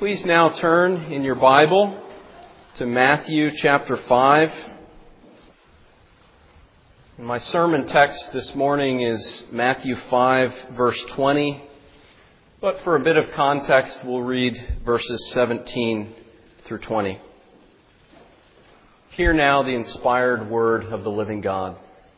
Please now turn in your Bible to Matthew chapter 5. My sermon text this morning is Matthew 5, verse 20. But for a bit of context, we'll read verses 17 through 20. Hear now the inspired word of the living God.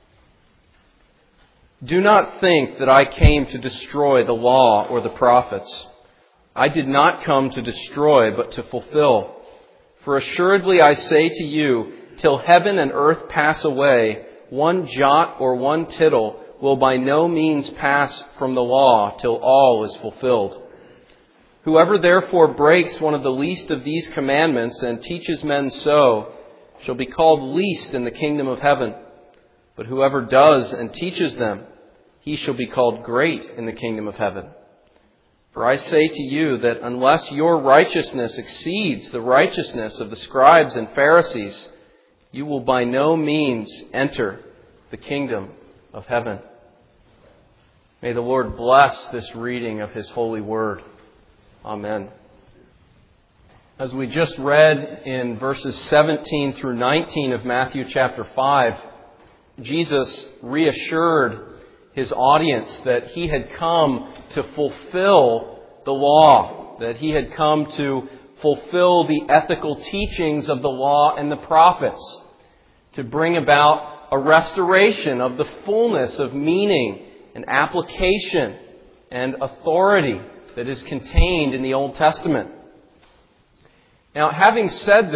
Do not think that I came to destroy the law or the prophets. I did not come to destroy, but to fulfill. For assuredly I say to you, till heaven and earth pass away, one jot or one tittle will by no means pass from the law till all is fulfilled. Whoever therefore breaks one of the least of these commandments and teaches men so shall be called least in the kingdom of heaven. But whoever does and teaches them, he shall be called great in the kingdom of heaven. For I say to you that unless your righteousness exceeds the righteousness of the scribes and Pharisees, you will by no means enter the kingdom of heaven. May the Lord bless this reading of His holy word. Amen. As we just read in verses 17 through 19 of Matthew chapter 5, Jesus reassured His audience that He had come to fulfill the law, that He had come to fulfill the ethical teachings of the law and the prophets, to bring about a restoration of the fullness of meaning and application and authority that is contained in the Old Testament. Now, having said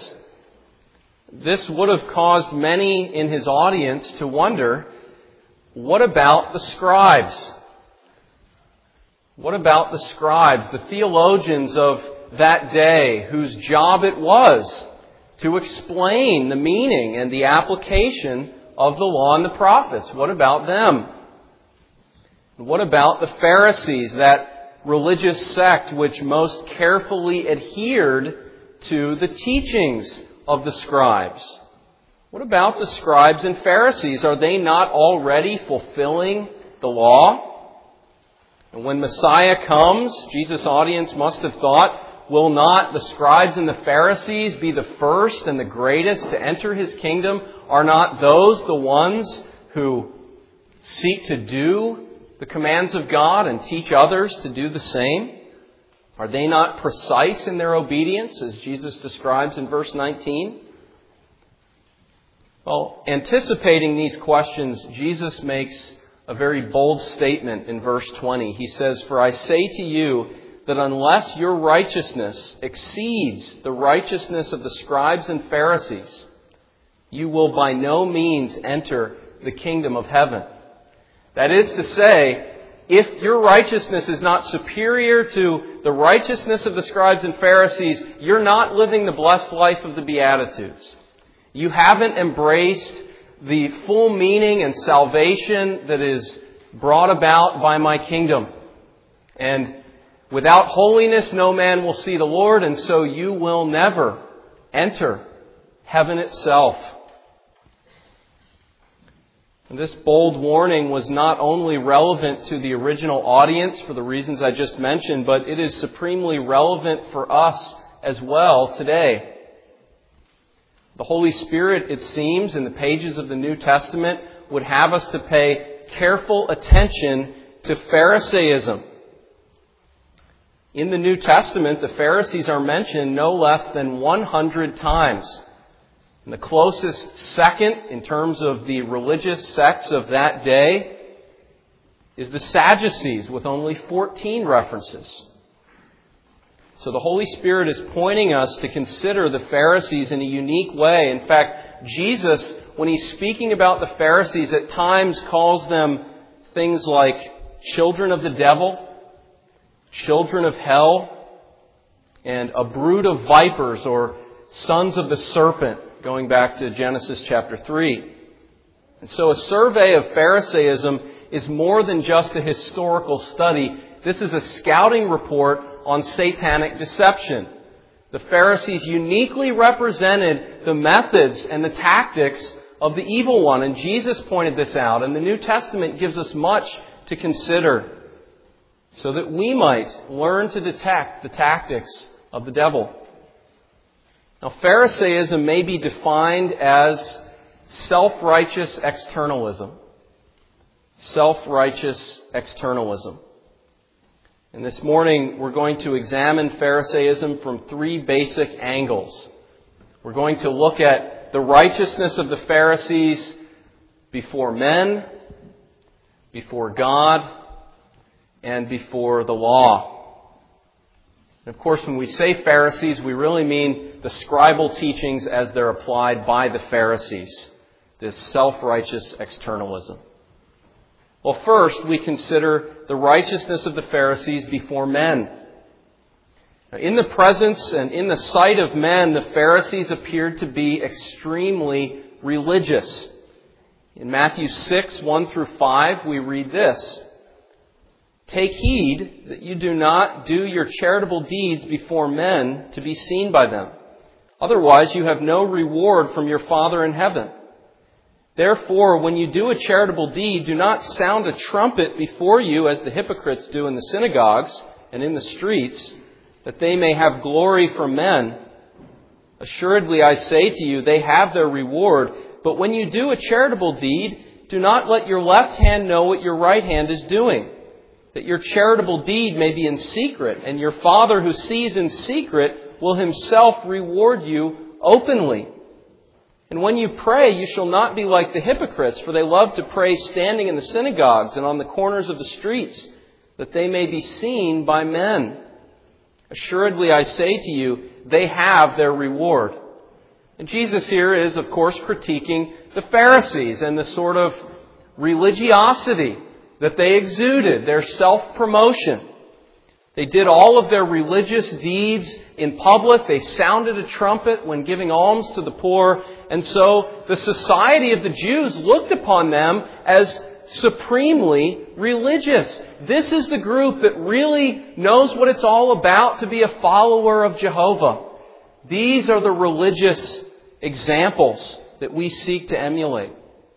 this would have caused many in His audience to wonder, what about the scribes? What about the scribes, the theologians of that day, whose job it was to explain the meaning and the application of the law and the prophets? What about them? What about the Pharisees, that religious sect which most carefully adhered to the teachings of the scribes? What about the scribes and Pharisees? Are they not already fulfilling the law? And when Messiah comes, Jesus' audience must have thought, will not the scribes and the Pharisees be the first and the greatest to enter His kingdom? Are not those the ones who seek to do the commands of God and teach others to do the same? Are they not precise in their obedience, as Jesus describes in verse 19? Well, anticipating these questions, Jesus makes a very bold statement in verse 20. He says, "For I say to you that unless your righteousness exceeds the righteousness of the scribes and Pharisees, you will by no means enter the kingdom of heaven." That is to say, if your righteousness is not superior to the righteousness of the scribes and Pharisees, you're not living the blessed life of the Beatitudes. You haven't embraced the full meaning and salvation that is brought about by my kingdom. And without holiness, no man will see the Lord, and so you will never enter heaven itself. And this bold warning was not only relevant to the original audience for the reasons I just mentioned, but it is supremely relevant for us as well today. The Holy Spirit, it seems, in the pages of the New Testament, would have us to pay careful attention to Pharisaism. In the New Testament, the Pharisees are mentioned no less than 100 times. And the closest second, in terms of the religious sects of that day, is the Sadducees, with only 14 references. So the Holy Spirit is pointing us to consider the Pharisees in a unique way. In fact, Jesus, when He's speaking about the Pharisees, at times calls them things like children of the devil, children of hell, and a brood of vipers, or sons of the serpent, going back to Genesis chapter 3. And so a survey of Pharisaism is more than just a historical study. This is a scouting report on satanic deception. The Pharisees uniquely represented the methods and the tactics of the evil one, and Jesus pointed this out, and the New Testament gives us much to consider so that we might learn to detect the tactics of the devil. Now, Pharisaism may be defined as self-righteous externalism. Self-righteous externalism. And this morning we're going to examine Pharisaism from three basic angles. We're going to look at the righteousness of the Pharisees before men, before God, and before the law. And of course, when we say Pharisees, we really mean the scribal teachings as they're applied by the Pharisees. This self-righteous externalism. Well, first, we consider the righteousness of the Pharisees before men. Now, in the presence and in the sight of men, the Pharisees appeared to be extremely religious. In Matthew 6, 1 through 5, we read this. Take heed that you do not do your charitable deeds before men to be seen by them. Otherwise, you have no reward from your Father in heaven. Therefore, when you do a charitable deed, do not sound a trumpet before you as the hypocrites do in the synagogues and in the streets, that they may have glory from men. Assuredly, I say to you, they have their reward. But when you do a charitable deed, do not let your left hand know what your right hand is doing, that your charitable deed may be in secret, and your Father who sees in secret will himself reward you openly. And when you pray, you shall not be like the hypocrites, for they love to pray standing in the synagogues and on the corners of the streets, that they may be seen by men. Assuredly, I say to you, they have their reward. And Jesus here is, of course, critiquing the Pharisees and the sort of religiosity that they exuded, their self-promotion. They did all of their religious deeds in public. They sounded a trumpet when giving alms to the poor. And so the society of the Jews looked upon them as supremely religious. This is the group that really knows what it's all about to be a follower of Jehovah. These are the religious examples that we seek to emulate.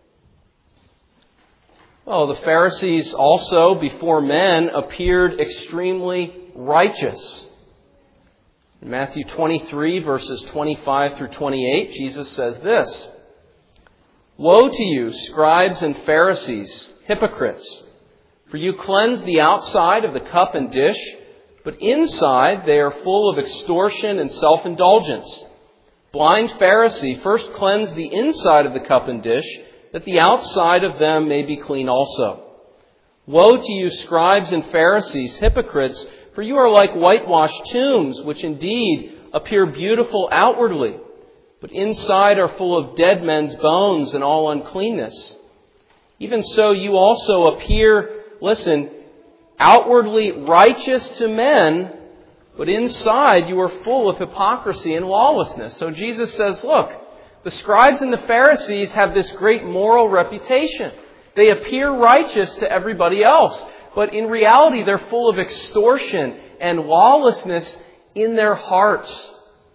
Well, the Pharisees also, before men, appeared extremely righteous. In Matthew 23, verses 25 through 28, Jesus says this, Woe to you, scribes and Pharisees, hypocrites! For you cleanse the outside of the cup and dish, but inside they are full of extortion and self-indulgence. Blind Pharisee, first cleanse the inside of the cup and dish, that the outside of them may be clean also. Woe to you, scribes and Pharisees, hypocrites, for you are like whitewashed tombs, which indeed appear beautiful outwardly, but inside are full of dead men's bones and all uncleanness. Even so, you also appear, listen, outwardly righteous to men, but inside you are full of hypocrisy and lawlessness. So Jesus says, look, the scribes and the Pharisees have this great moral reputation. They appear righteous to everybody else, but in reality they're full of extortion and lawlessness in their hearts.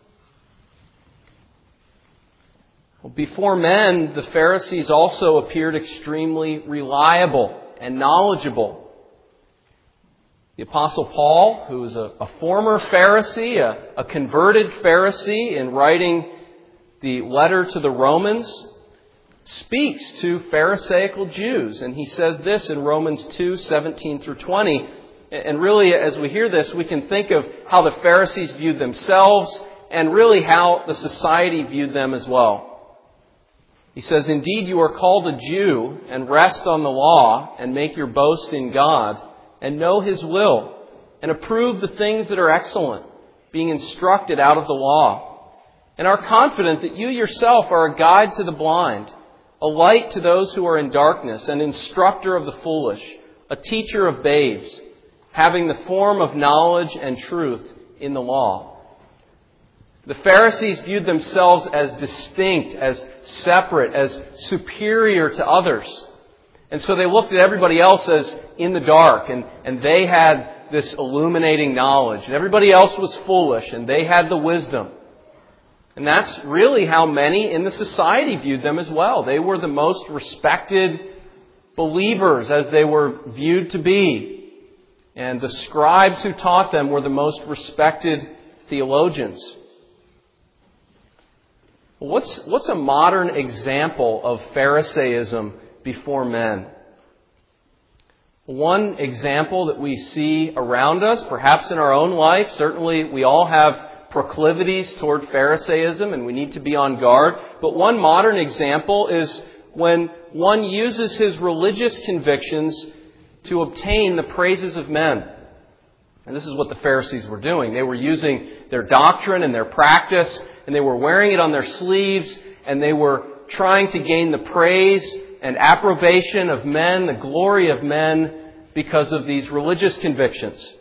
Before men, the Pharisees also appeared extremely reliable and knowledgeable. The Apostle Paul, who is a former Pharisee, a converted Pharisee, in writing the letter to the Romans, speaks to Pharisaical Jews. And he says this in Romans 2, 17 through 20. And really, as we hear this, we can think of how the Pharisees viewed themselves and really how the society viewed them as well. He says, Indeed, you are called a Jew and rest on the law and make your boast in God and know His will and approve the things that are excellent, being instructed out of the law. And are confident that you yourself are a guide to the blind, a light to those who are in darkness, an instructor of the foolish, a teacher of babes, having the form of knowledge and truth in the law. The Pharisees viewed themselves as distinct, as separate, as superior to others. And so they looked at everybody else as in the dark, and they had this illuminating knowledge. And everybody else was foolish, and they had the wisdom. And that's really how many in the society viewed them as well. They were the most respected believers as they were viewed to be. And the scribes who taught them were the most respected theologians. What's a modern example of Pharisaism before men? One example that we see around us, perhaps in our own life, certainly we all have proclivities toward Pharisaism and we need to be on guard. But one modern example is when one uses his religious convictions to obtain the praises of men. And this is what the Pharisees were doing. They were using their doctrine and their practice, and they were wearing it on their sleeves, and they were trying to gain the praise and approbation of men, the glory of men, because of these religious convictions.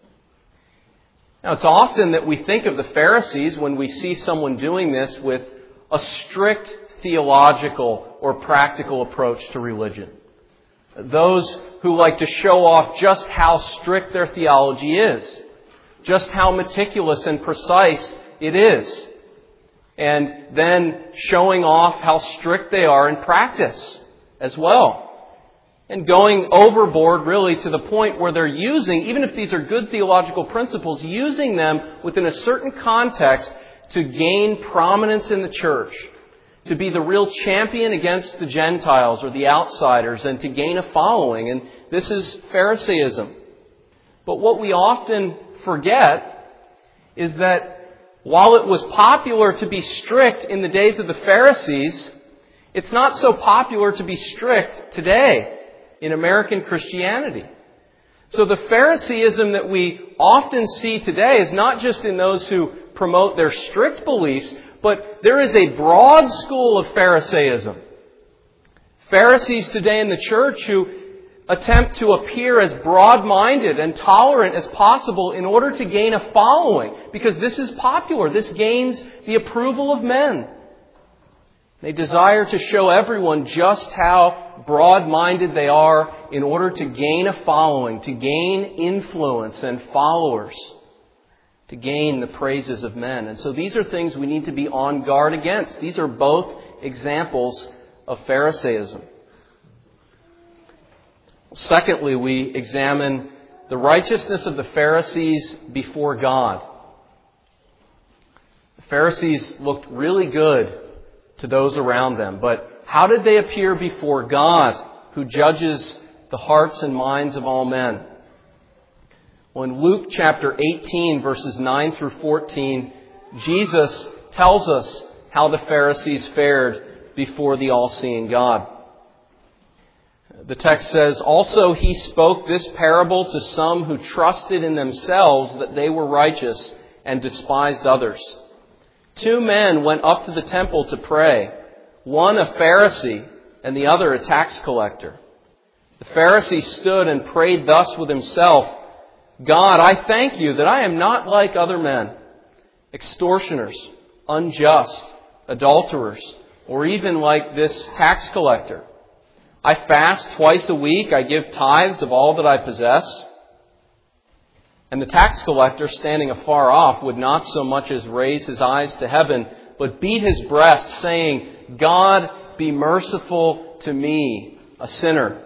Now, it's often that we think of the Pharisees when we see someone doing this with a strict theological or practical approach to religion. Those who like to show off just how strict their theology is, just how meticulous and precise it is, and then showing off how strict they are in practice as well. And going overboard really to the point where they're using, even if these are good theological principles, using them within a certain context to gain prominence in the church, to be the real champion against the Gentiles or the outsiders, and to gain a following. And this is Pharisaism. But what we often forget is that while it was popular to be strict in the days of the Pharisees, it's not so popular to be strict today in American Christianity. So the Pharisaism that we often see today is not just in those who promote their strict beliefs, but there is a broad school of Pharisaism. Pharisees today in the church who attempt to appear as broad-minded and tolerant as possible in order to gain a following, because this is popular. This gains the approval of men. They desire to show everyone just how broad-minded they are in order to gain a following, to gain influence and followers, to gain the praises of men. And so these are things we need to be on guard against. These are both examples of Pharisaism. Secondly, we examine the righteousness of the Pharisees before God. The Pharisees looked really good to those around them, but how did they appear before God, who judges the hearts and minds of all men? Well, in Luke chapter 18, verses 9 through 14, Jesus tells us how the Pharisees fared before the all-seeing God. The text says, "Also he spoke this parable to some who trusted in themselves that they were righteous and despised others. 2 men went up to the temple to pray, one a Pharisee and the other a tax collector. The Pharisee stood and prayed thus with himself, 'God, I thank you that I am not like other men, extortioners, unjust, adulterers, or even like this tax collector. I fast twice a week, I give tithes of all that I possess.' And the tax collector, standing afar off, would not so much as raise his eyes to heaven, but beat his breast, saying, 'God, be merciful to me, a sinner.'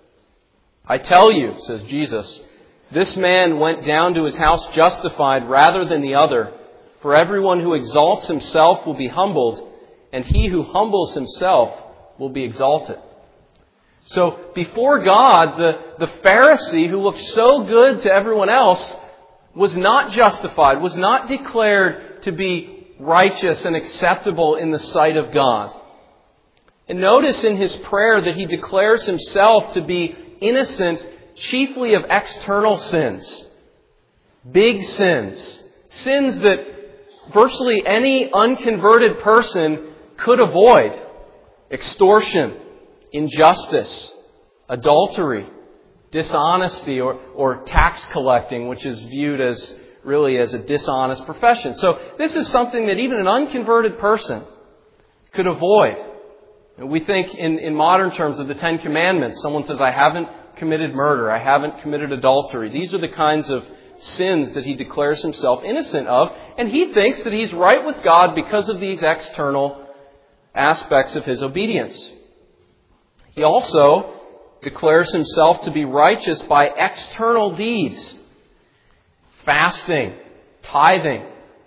I tell you," says Jesus, "this man went down to his house justified rather than the other. For everyone who exalts himself will be humbled, and he who humbles himself will be exalted." So before God, the Pharisee who looked so good to everyone else was not justified, was not declared to be righteous and acceptable in the sight of God. And notice in his prayer that he declares himself to be innocent chiefly of external sins. Big sins. Sins that virtually any unconverted person could avoid. Extortion, injustice, adultery, dishonesty, or tax collecting, which is viewed as really as a dishonest profession. So this is something that even an unconverted person could avoid. And we think in modern terms of the 10 Commandments. Someone says, "I haven't committed murder. I haven't committed adultery." These are the kinds of sins that he declares himself innocent of. And he thinks that he's right with God because of these external aspects of his obedience. He also declares himself to be righteous by external deeds. Fasting, tithing,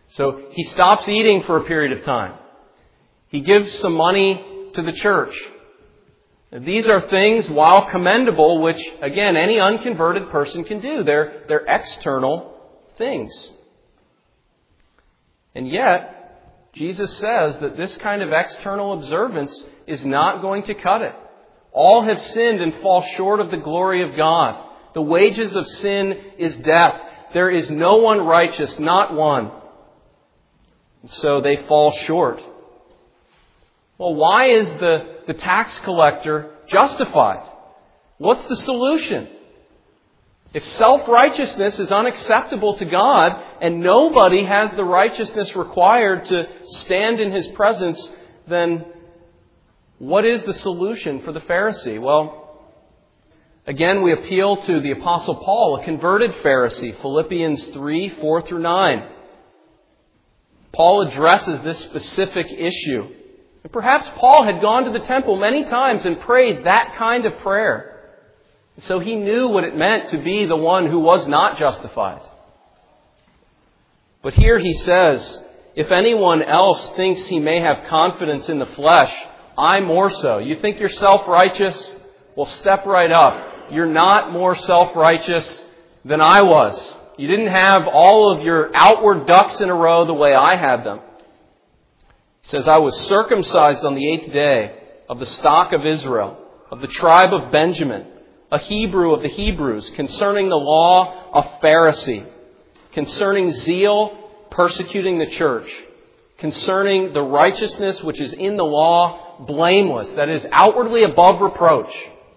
So he stops eating for a period of time. He gives some money to the church. These are things, while commendable, which, again, any unconverted person can do. They're external things. And yet, Jesus says that this kind of external observance is not going to cut it. All have sinned and fall short of the glory of God. The wages of sin is death. There is no one righteous, not one. And so they fall short. Well, why is the tax collector justified? What's the solution? If self-righteousness is unacceptable to God and nobody has the righteousness required to stand in His presence, then what is the solution for the Pharisee? Well, again, we appeal to the Apostle Paul, a converted Pharisee, Philippians 3, 4 through 9. Paul addresses this specific issue. And perhaps Paul had gone to the temple many times and prayed that kind of prayer. So he knew what it meant to be the one who was not justified. But here he says, if anyone else thinks he may have confidence in the flesh, I more so. You think you're self-righteous? Well, step right up. You're not more self-righteous than I was. You didn't have all of your outward ducks in a row the way I had them. He says, I was circumcised on the 8th day, of the stock of Israel, of the tribe of Benjamin, a Hebrew of the Hebrews, concerning the law, a Pharisee, concerning zeal, persecuting the church, concerning the righteousness which is in the law, blameless, that is, outwardly above reproach.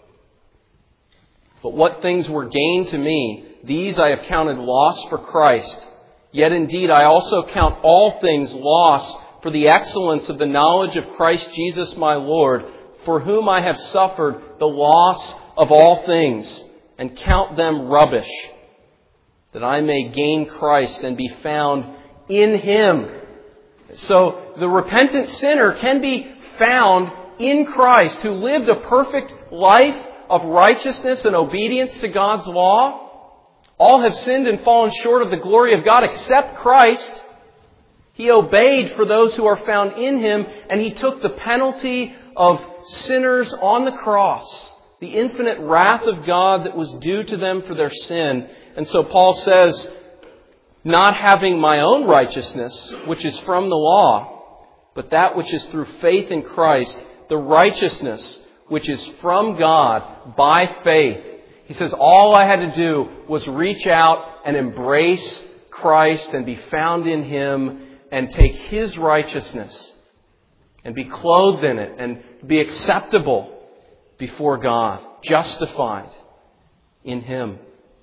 But what things were gained to me, these I have counted loss for Christ. Yet indeed I also count all things loss for the excellence of the knowledge of Christ Jesus my Lord, for whom I have suffered the loss of all things, and count them rubbish, that I may gain Christ and be found in Him. So the repentant sinner can be found in Christ, who lived a perfect life of righteousness and obedience to God's law. All have sinned and fallen short of the glory of God except Christ. He obeyed for those who are found in Him, and He took the penalty of sinners on the cross, the infinite wrath of God that was due to them for their sin. And so Paul says, not having my own righteousness, which is from the law, but that which is through faith in Christ, the righteousness which is from God by faith. He says, all I had to do was reach out and embrace Christ and be found in Him and take His righteousness and be clothed in it and be acceptable before God, justified in Him.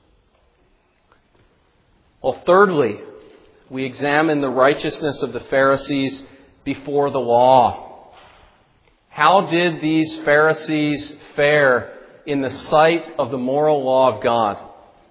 Well, thirdly, we examine the righteousness of the Pharisees before the law. How did these Pharisees fare in the sight of the moral law of God?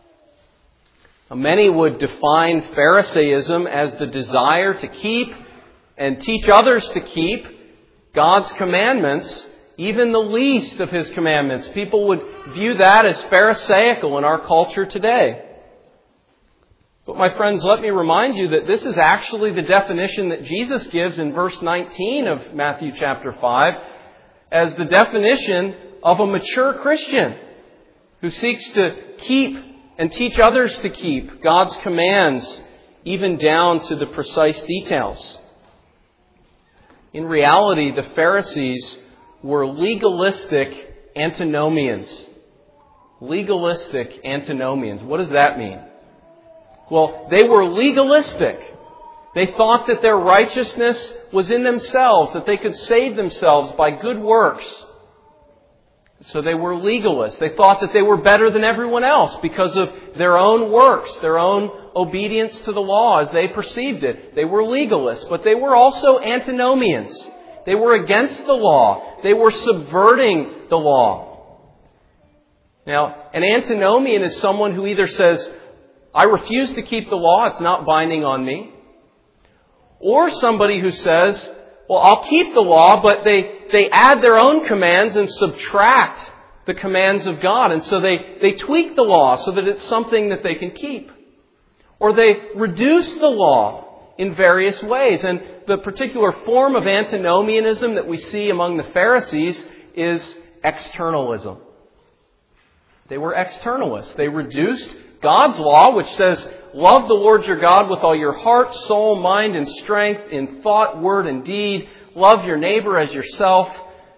Many would define Pharisaism as the desire to keep and teach others to keep God's commandments, even the least of His commandments. People would view that as Pharisaical in our culture today. But my friends, let me remind you that this is actually the definition that Jesus gives in verse 19 of Matthew chapter 5 as the definition of a mature Christian who seeks to keep and teach others to keep God's commands, even down to the precise details. In reality, the Pharisees were legalistic antinomians. Legalistic antinomians. What does that mean? Well, they were legalistic. They thought that their righteousness was in themselves, that they could save themselves by good works. So they were legalists. They thought that they were better than everyone else because of their own works, their own obedience to the law as they perceived it. They were legalists, but they were also antinomians. They were against the law. They were subverting the law. Now, an antinomian is someone who either says, I refuse to keep the law, it's not binding on me. Or somebody who says, well, I'll keep the law, but they add their own commands and subtract the commands of God. And so they tweak the law so that it's something that they can keep. Or they reduce the law in various ways. And the particular form of antinomianism that we see among the Pharisees is externalism. They were externalists. They reduced God's law, which says, love the Lord your God with all your heart, soul, mind, and strength, in thought, word, and deed. Love your neighbor as yourself.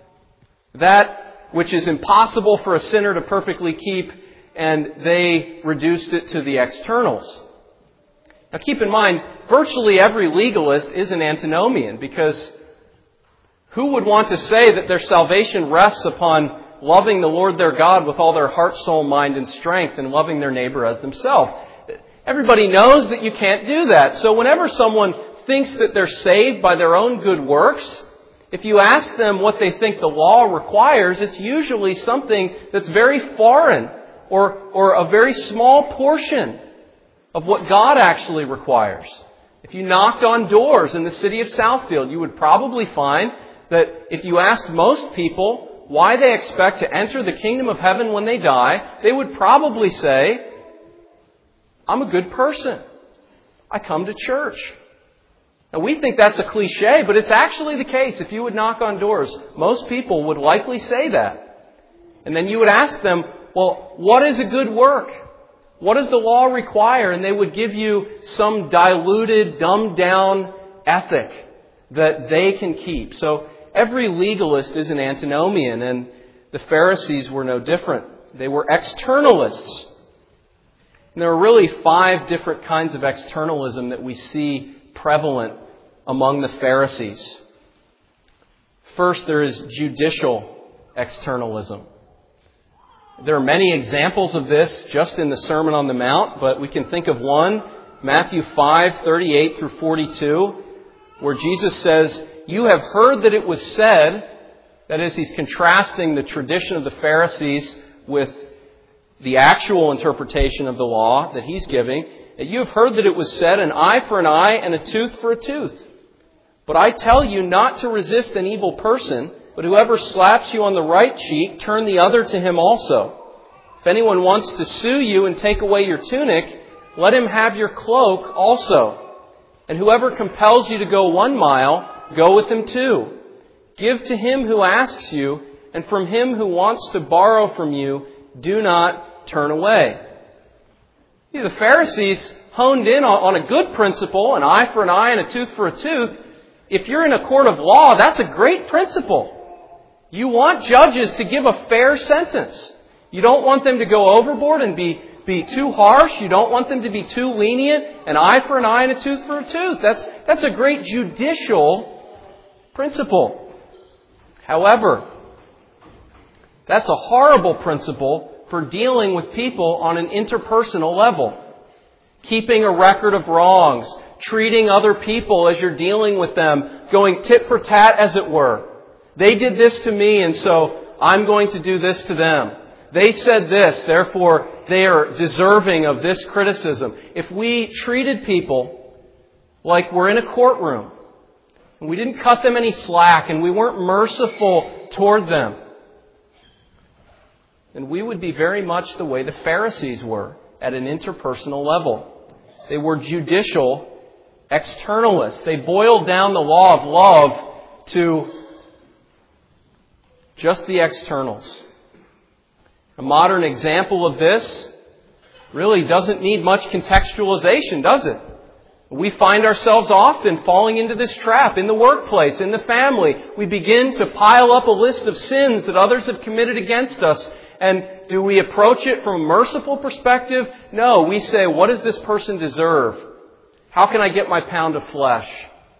That which is impossible for a sinner to perfectly keep, and they reduced it to the externals. Now keep in mind, virtually every legalist is an antinomian, because who would want to say that their salvation rests upon loving the Lord their God with all their heart, soul, mind, and strength, and loving their neighbor as themselves? Everybody knows that you can't do that. So whenever someone thinks that they're saved by their own good works, if you ask them what they think the law requires, it's usually something that's very foreign or a very small portion of what God actually requires. If you knocked on doors in the city of Southfield, you would probably find that if you asked most people why they expect to enter the kingdom of heaven when they die, they would probably say, I'm a good person. I come to church. Now we think that's a cliche, but it's actually the case. If you would knock on doors, most people would likely say that. And then you would ask them, well, what is a good work? What does the law require? And they would give you some diluted, dumbed down ethic that they can keep. So every legalist is an antinomian, and the Pharisees were no different. They were externalists. And there are really 5 different kinds of externalism that we see prevalent among the Pharisees. First, there is judicial externalism. There are many examples of this just in the Sermon on the Mount, but we can think of one, Matthew 5:38 through 42, where Jesus says, you have heard that it was said, that is, he's contrasting the tradition of the Pharisees with the actual interpretation of the law that he's giving, that you have heard that it was said, an eye for an eye and a tooth for a tooth. But I tell you not to resist an evil person, but whoever slaps you on the right cheek, turn the other to him also. If anyone wants to sue you and take away your tunic, let him have your cloak also. And whoever compels you to go 1 mile, go with him 2. Give to him who asks you, and from him who wants to borrow from you, do not turn away. See, the Pharisees honed in on a good principle, an eye for an eye and a tooth for a tooth. If you're in a court of law, that's a great principle. You want judges to give a fair sentence. You don't want them to go overboard and be too harsh. You don't want them to be too lenient. An eye for an eye and a tooth for a tooth. That's a great judicial principle. However, that's a horrible principle for dealing with people on an interpersonal level. Keeping a record of wrongs, treating other people as you're dealing with them, going tit for tat, as it were. They did this to me, and so I'm going to do this to them. They said this, therefore they are deserving of this criticism. If we treated people like we're in a courtroom, and we didn't cut them any slack, and we weren't merciful toward them, then we would be very much the way the Pharisees were at an interpersonal level. They were judicial externalists. They boiled down the law of love to just the externals. A modern example of this really doesn't need much contextualization, does it? We find ourselves often falling into this trap in the workplace, in the family. We begin to pile up a list of sins that others have committed against us. And do we approach it from a merciful perspective? No, we say, what does this person deserve? How can I get my pound of flesh?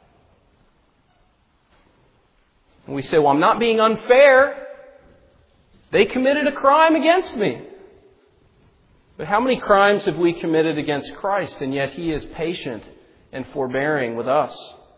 And we say, well, I'm not being unfair. They committed a crime against me. But how many crimes have we committed against Christ, and yet He is patient and forbearing with us?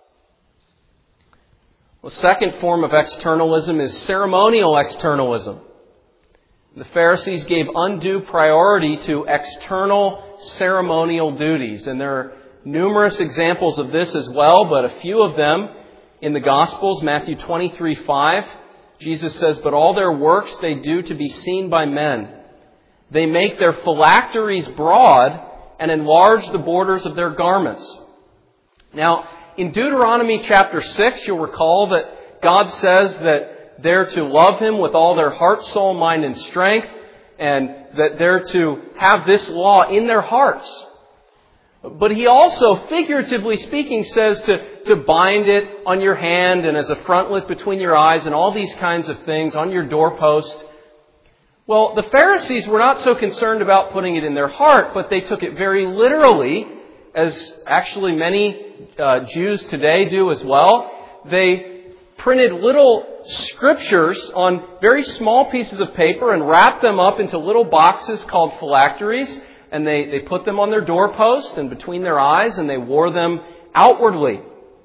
The second form of externalism is ceremonial externalism. The Pharisees gave undue priority to external ceremonial duties. And there are numerous examples of this as well, but a few of them in the Gospels. Matthew 23:5, Jesus says, but all their works they do to be seen by men. They make their phylacteries broad and enlarge the borders of their garments. Now, in Deuteronomy chapter 6, you'll recall that God says that they're to love Him with all their heart, soul, mind, and strength, and that they're to have this law in their hearts. But He also, figuratively speaking, says to bind it on your hand and as a frontlet between your eyes and all these kinds of things on your doorpost. Well, the Pharisees were not so concerned about putting it in their heart, but they took it very literally, as actually many Jews today do as well. They printed little scriptures on very small pieces of paper and wrapped them up into little boxes called phylacteries, and they put them on their doorpost and between their eyes, and they wore them outwardly.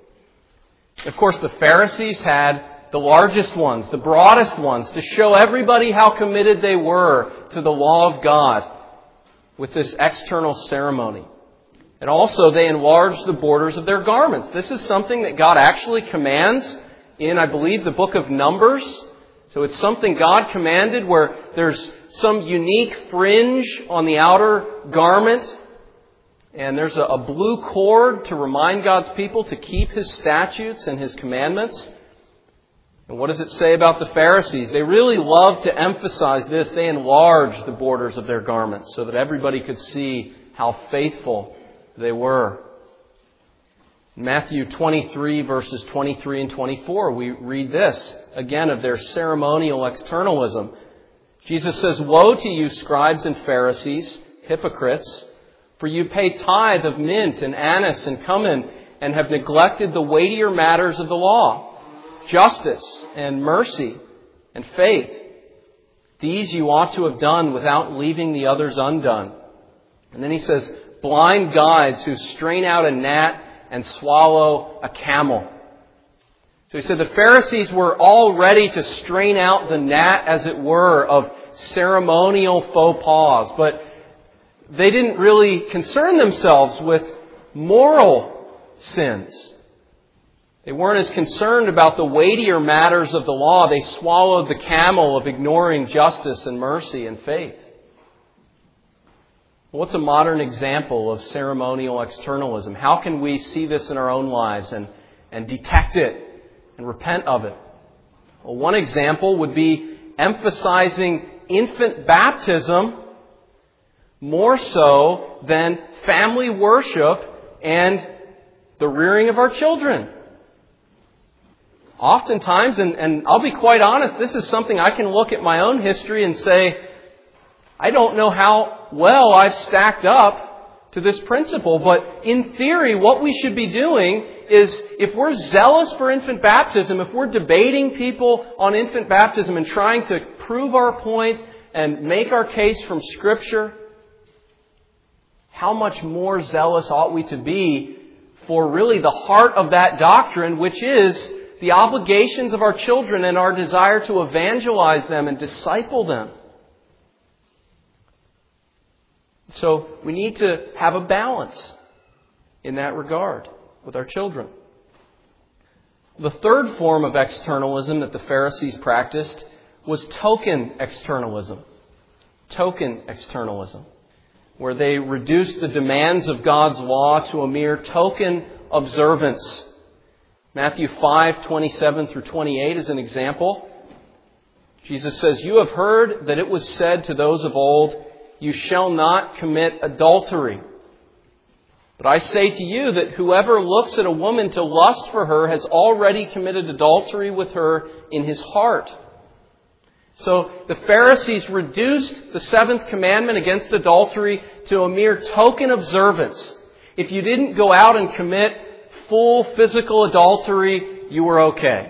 Of course, the Pharisees had the largest ones, the broadest ones, to show everybody how committed they were to the law of God with this external ceremony. And also, they enlarged the borders of their garments. This is something that God actually commands in, I believe, the book of Numbers. So it's something God commanded where there's some unique fringe on the outer garment. And there's a blue cord to remind God's people to keep His statutes and His commandments. And what does it say about the Pharisees? They really loved to emphasize this. They enlarged the borders of their garments so that everybody could see how faithful they were. In Matthew 23, verses 23 and 24, we read this, again, of their ceremonial externalism. Jesus says, "Woe to you, scribes and Pharisees, hypocrites, for you pay tithe of mint and anise and cumin and have neglected the weightier matters of the law, justice and mercy and faith. These you ought to have done without leaving the others undone." And then He says, "Blind guides who strain out a gnat and swallow a camel." So He said the Pharisees were all ready to strain out the gnat, as it were, of ceremonial faux pas, but they didn't really concern themselves with moral sins. They weren't as concerned about the weightier matters of the law. They swallowed the camel of ignoring justice and mercy and faith. What's a modern example of ceremonial externalism? How can we see this in our own lives and detect it and repent of it? Well, one example would be emphasizing infant baptism more so than family worship and the rearing of our children. Oftentimes, and I'll be quite honest, this is something I can look at my own history and say, I don't know how well I've stacked up to this principle, but in theory, what we should be doing is, if we're zealous for infant baptism, if we're debating people on infant baptism and trying to prove our point and make our case from Scripture, how much more zealous ought we to be for really the heart of that doctrine, which is the obligations of our children and our desire to evangelize them and disciple them. So we need to have a balance in that regard with our children. The third form of externalism that the Pharisees practiced was token externalism. Token externalism, where they reduced the demands of God's law to a mere token observance. Matthew 5:27 through 28 is an example. Jesus says, "You have heard that it was said to those of old, 'You shall not commit adultery.' But I say to you that whoever looks at a woman to lust for her has already committed adultery with her in his heart." So the Pharisees reduced the seventh commandment against adultery to a mere token observance. If you didn't go out and commit full physical adultery, you were okay.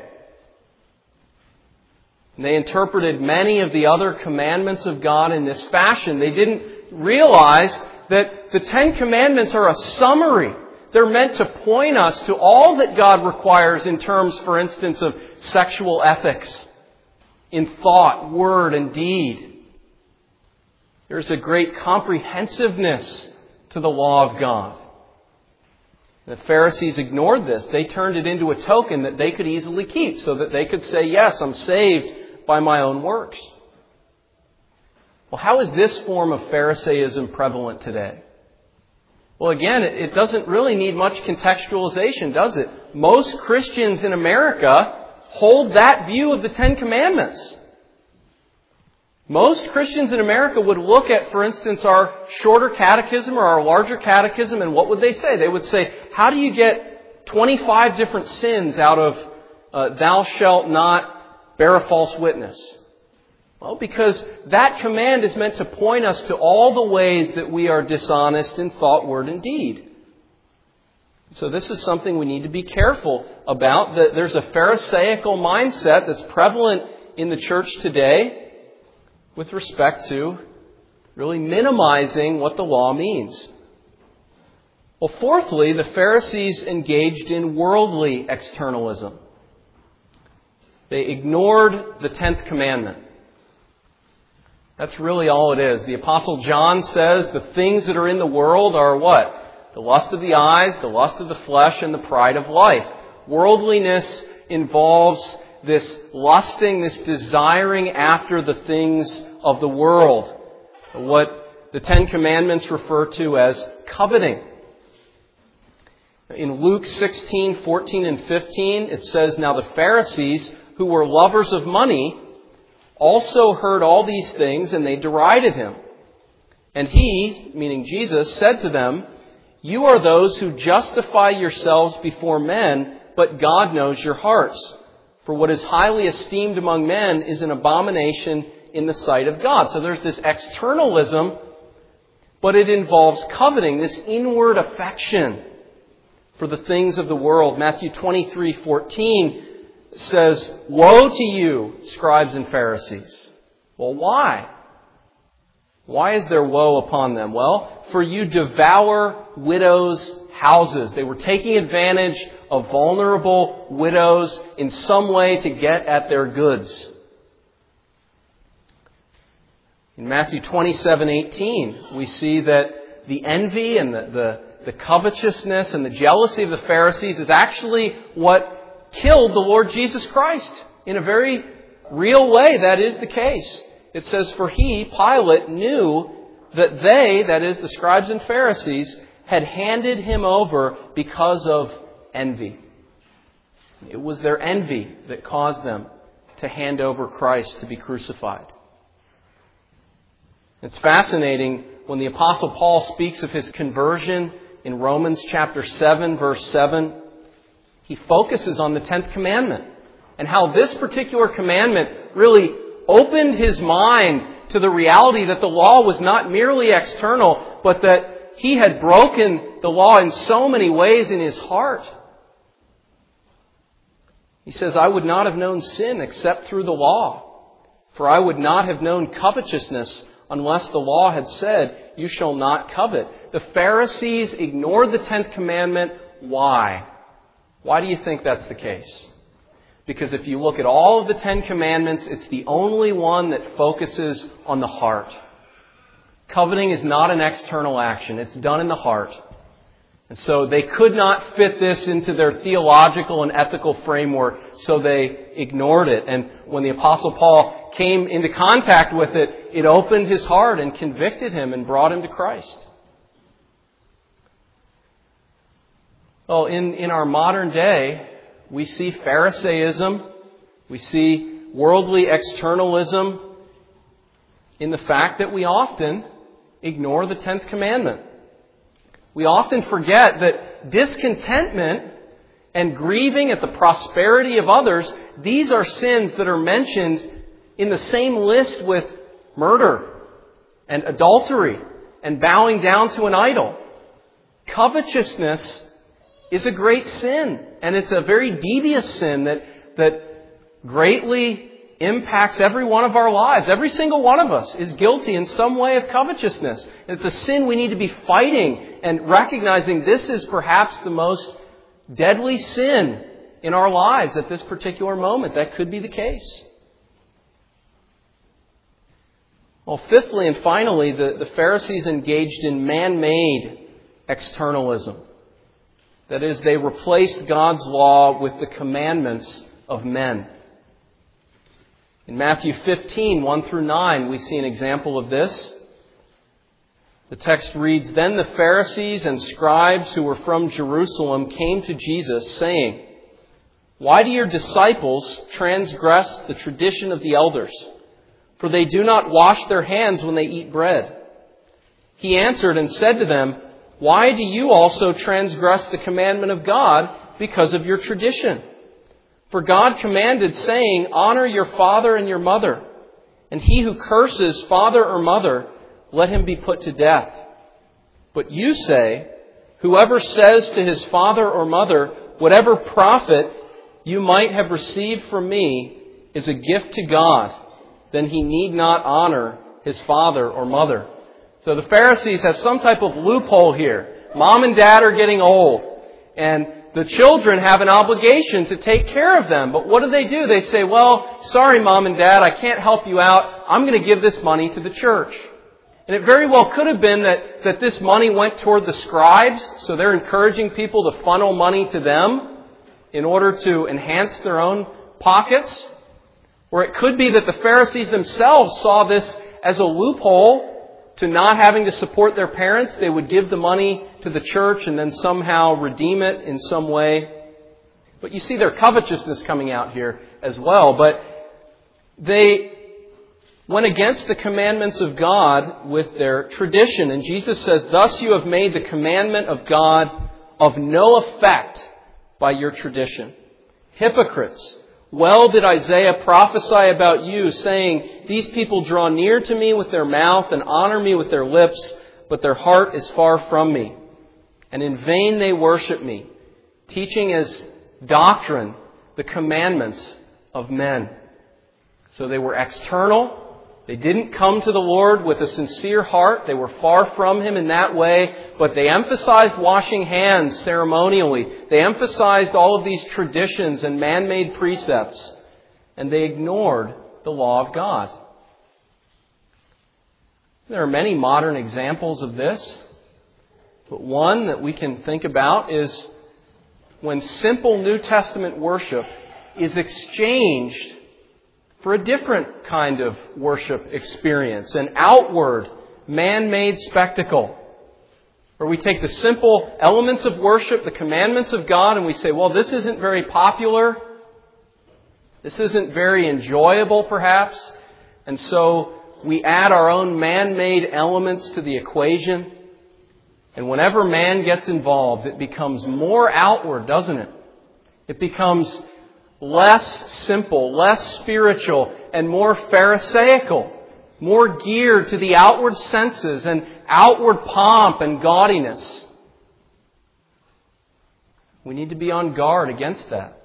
And they interpreted many of the other commandments of God in this fashion. They didn't realize that the Ten Commandments are a summary. They're meant to point us to all that God requires in terms, for instance, of sexual ethics, in thought, word, and deed. There's a great comprehensiveness to the law of God. The Pharisees ignored this. They turned it into a token that they could easily keep so that they could say, yes, I'm saved by my own works. Well, how is this form of Pharisaism prevalent today? Well, again, it doesn't really need much contextualization, does it? Most Christians in America hold that view of the Ten Commandments. Most Christians in America would look at, for instance, our shorter catechism or our larger catechism, and what would they say? They would say, how do you get 25 different sins out of thou shalt not bear a false witness? Well, because that command is meant to point us to all the ways that we are dishonest in thought, word, and deed. So this is something we need to be careful about. That there's a Pharisaical mindset that's prevalent in the church today with respect to really minimizing what the law means. Well, fourthly, the Pharisees engaged in worldly externalism. They ignored the 10th commandment. That's really all it is. The Apostle John says the things that are in the world are what? The lust of the eyes, the lust of the flesh, and the pride of life. Worldliness involves this lusting, this desiring after the things of the world. What the Ten Commandments refer to as coveting. In Luke 16, 14, and 15, it says, Now the Pharisees, who were lovers of money, also heard all these things, and they derided him. And he, meaning Jesus, said to them, You are those who justify yourselves before men, but God knows your hearts. For what is highly esteemed among men is an abomination in the sight of God. So there's this externalism, but it involves coveting, this inward affection for the things of the world. Matthew 23:14 says, Woe to you, scribes and Pharisees. Well, why? Why is there woe upon them? Well, for you devour widows' houses. They were taking advantage of vulnerable widows in some way to get at their goods. In Matthew 27:18, we see that the envy and the covetousness and the jealousy of the Pharisees is actually what killed the Lord Jesus Christ. In a very real way, that is the case. It says, For he, Pilate, knew that they, that is the scribes and Pharisees, had handed him over because of envy. It was their envy that caused them to hand over Christ to be crucified. It's fascinating when the Apostle Paul speaks of his conversion in Romans chapter 7, verse 7. He focuses on the 10th commandment and how this particular commandment really opened his mind to the reality that the law was not merely external, but that he had broken the law in so many ways in his heart. He says, I would not have known sin except through the law, for I would not have known covetousness unless the law had said, You shall not covet. The Pharisees ignored the 10th commandment. Why? Why do you think that's the case? Because if you look at all of the 10 commandments, it's the only one that focuses on the heart. Coveting is not an external action. It's done in the heart. And so they could not fit this into their theological and ethical framework, so they ignored it. And when the Apostle Paul came into contact with it, it opened his heart and convicted him and brought him to Christ. Well, in our modern day, we see Pharisaism, we see worldly externalism in the fact that we often ignore the 10th commandment. We often forget that discontentment and grieving at the prosperity of others, these are sins that are mentioned in the same list with murder and adultery and bowing down to an idol. Covetousness is a great sin, and it's a very devious sin that greatly impacts every one of our lives. Every single one of us is guilty in some way of covetousness. It's a sin we need to be fighting and recognizing this is perhaps the most deadly sin in our lives at this particular moment. That could be the case. Well, fifthly and finally, the Pharisees engaged in man-made externalism. That is, they replaced God's law with the commandments of men. In Matthew 15, 1 through 9, we see an example of this. The text reads, "Then the Pharisees and scribes who were from Jerusalem came to Jesus, saying, 'Why do your disciples transgress the tradition of the elders? For they do not wash their hands when they eat bread.' He answered and said to them, 'Why do you also transgress the commandment of God because of your tradition? For God commanded, saying, Honor your father and your mother, and he who curses father or mother, let him be put to death. But you say, Whoever says to his father or mother, Whatever profit you might have received from me is a gift to God, then he need not honor his father or mother.'" So the Pharisees have some type of loophole here. Mom and dad are getting old, and the children have an obligation to take care of them. But what do? They say, "Well, sorry, Mom and Dad, I can't help you out. I'm going to give this money to the church." And it very well could have been that this money went toward the scribes, so they're encouraging people to funnel money to them in order to enhance their own pockets. Or it could be that the Pharisees themselves saw this as a loophole to not having to support their parents. They would give the money to the church and then somehow redeem it in some way. But you see their covetousness coming out here as well. But they went against the commandments of God with their tradition. And Jesus says, "Thus you have made the commandment of God of no effect by your tradition. Hypocrites! Well did Isaiah prophesy about you, saying, These people draw near to me with their mouth and honor me with their lips, but their heart is far from me. And in vain they worship me, teaching as doctrine the commandments of men." So they were external. They didn't come to the Lord with a sincere heart. They were far from Him in that way, but they emphasized washing hands ceremonially. They emphasized all of these traditions and man-made precepts, and they ignored the law of God. There are many modern examples of this, but one that we can think about is when simple New Testament worship is exchanged for a different kind of worship experience, an outward, man-made spectacle, where we take the simple elements of worship, the commandments of God, and we say, well, this isn't very popular, this isn't very enjoyable perhaps, and so we add our own man-made elements to the equation, and whenever man gets involved, it becomes more outward, doesn't it? It becomes less simple, less spiritual, and more pharisaical, more geared to the outward senses and outward pomp and gaudiness. We need to be on guard against that.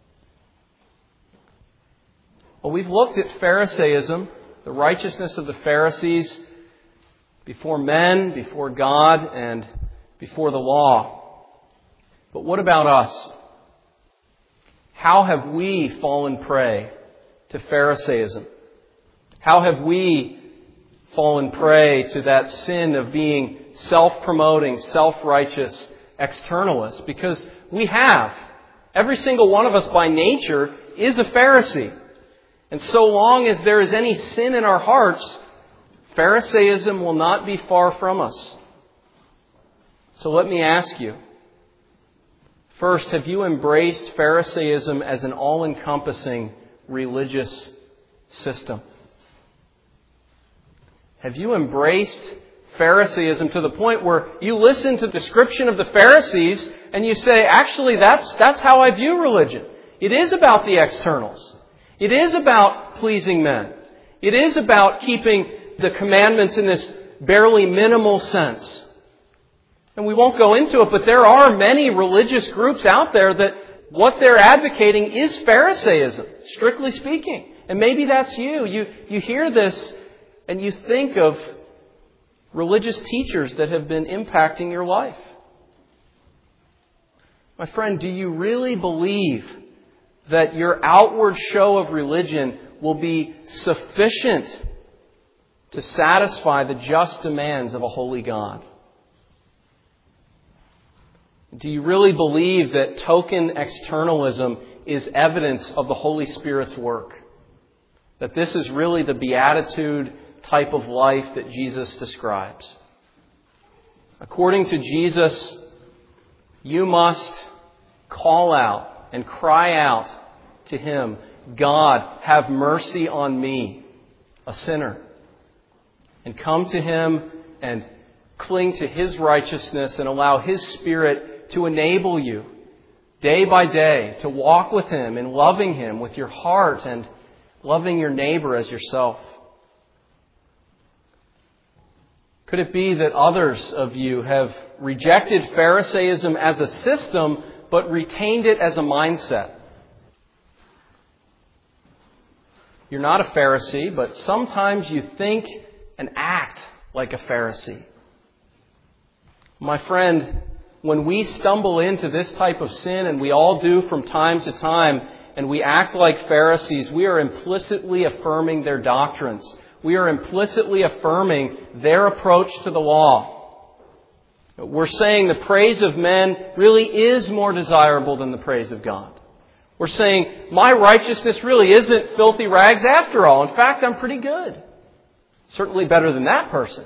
Well, we've looked at Pharisaism, the righteousness of the Pharisees before men, before God, and before the law. But what about us? How have we fallen prey to Pharisaism? How have we fallen prey to that sin of being self-promoting, self-righteous externalists? Because we have. Every single one of us by nature is a Pharisee. And so long as there is any sin in our hearts, Pharisaism will not be far from us. So let me ask you. First, have you embraced Pharisaism as an all-encompassing religious system? Have you embraced Pharisaism to the point where you listen to the description of the Pharisees and you say, actually, that's how I view religion. It is about the externals. It is about pleasing men. It is about keeping the commandments in this barely minimal sense. And we won't go into it, but there are many religious groups out there that what they're advocating is Pharisaism, strictly speaking. And maybe that's you. You hear this and you think of religious teachers that have been impacting your life. My friend, do you really believe that your outward show of religion will be sufficient to satisfy the just demands of a holy God? Do you really believe that token externalism is evidence of the Holy Spirit's work? That this is really the beatitude type of life that Jesus describes? According to Jesus, you must call out and cry out to Him, God, have mercy on me, a sinner. And come to Him and cling to His righteousness and allow His Spirit to enable you day by day to walk with Him and loving Him with your heart and loving your neighbor as yourself. Could it be that others of you have rejected Pharisaism as a system but retained it as a mindset? You're not a Pharisee, but sometimes you think and act like a Pharisee. My friend, when we stumble into this type of sin, and we all do from time to time, and we act like Pharisees, we are implicitly affirming their doctrines. We are implicitly affirming their approach to the law. We're saying the praise of men really is more desirable than the praise of God. We're saying my righteousness really isn't filthy rags after all. In fact, I'm pretty good. Certainly better than that person.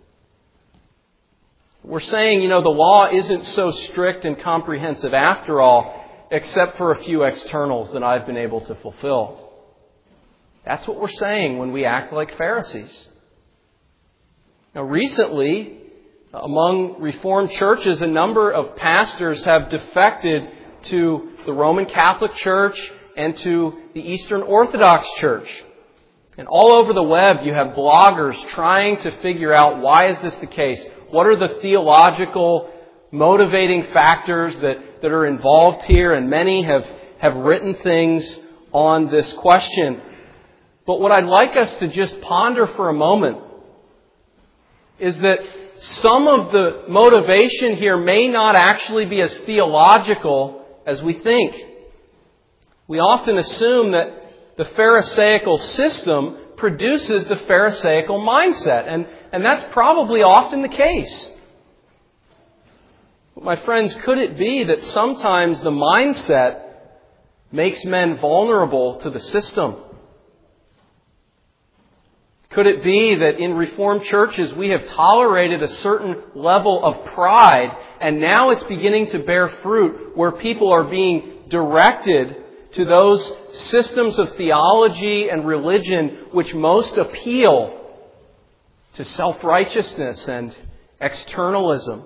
We're saying, the law isn't so strict and comprehensive after all, except for a few externals that I've been able to fulfill. That's what we're saying when we act like Pharisees. Now, recently, among Reformed churches, a number of pastors have defected to the Roman Catholic Church and to the Eastern Orthodox Church. And all over the web, you have bloggers trying to figure out, why is this the case? What are the theological motivating factors that are involved here? And many have written things on this question. But what I'd like us to just ponder for a moment is that some of the motivation here may not actually be as theological as we think. We often assume that the Pharisaical system produces the Pharisaical mindset, and that's probably often the case. But my friends, could it be that sometimes the mindset makes men vulnerable to the system? Could it be that in Reformed churches we have tolerated a certain level of pride, and now it's beginning to bear fruit where people are being directed to those systems of theology and religion which most appeal to self-righteousness and externalism?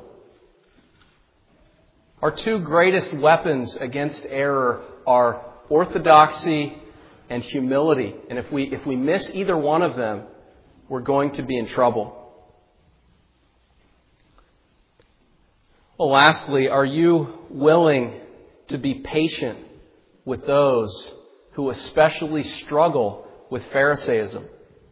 Our two greatest weapons against error are orthodoxy and humility. And if we miss either one of them, we're going to be in trouble. Well, lastly, are you willing to be patient with those who especially struggle with Pharisaism?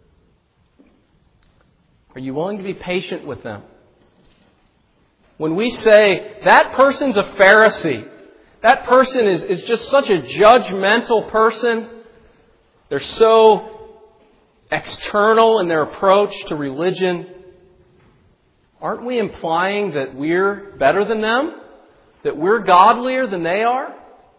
Are you willing to be patient with them? When we say, that person's a Pharisee, that person is just such a judgmental person, they're so external in their approach to religion, aren't we implying that we're better than them? That we're godlier than they are?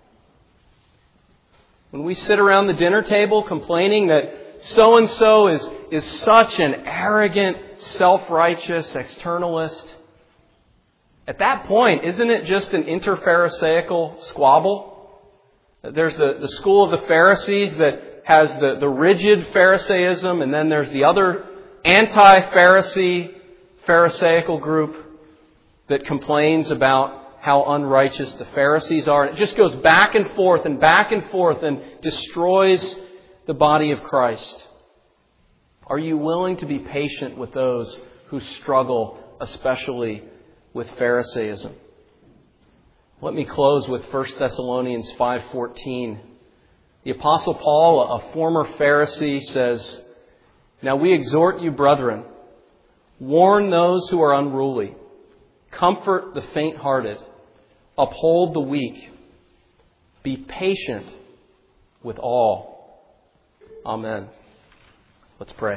When we sit around the dinner table complaining that so-and-so is such an arrogant, self-righteous externalist, at that point, isn't it just an inter-Pharisaical squabble? There's the school of the Pharisees that has the rigid Pharisaism, and then there's the other anti-Pharisee Pharisaical group that complains about how unrighteous the Pharisees are. And it just goes back and forth and destroys the body of Christ. Are you willing to be patient with those who struggle, especially with Pharisaism? Let me close with 1 Thessalonians 5:14. The Apostle Paul, a former Pharisee, says, "Now we exhort you, brethren, warn those who are unruly, comfort the faint-hearted, uphold the weak, be patient with all." Amen. Let's pray.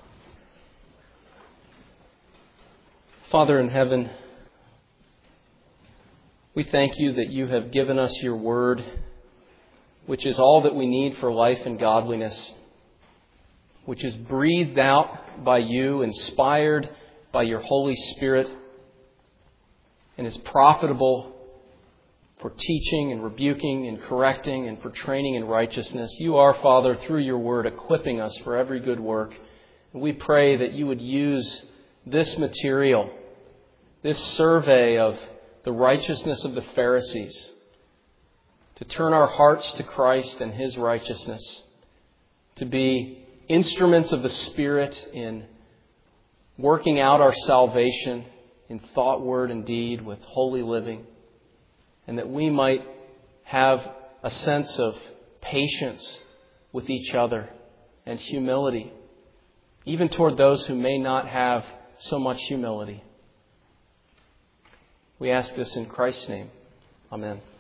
Father in heaven, we thank you that you have given us your word, which is all that we need for life and godliness, which is breathed out by you, inspired by your Holy Spirit, and is profitable for teaching and rebuking and correcting and for training in righteousness. You are, Father, through your word, equipping us for every good work. And we pray that you would use this material, this survey of the righteousness of the Pharisees, to turn our hearts to Christ and His righteousness, to be instruments of the Spirit in working out our salvation in thought, word, and deed with holy living, and that we might have a sense of patience with each other and humility, even toward those who may not have so much humility. We ask this in Christ's name. Amen.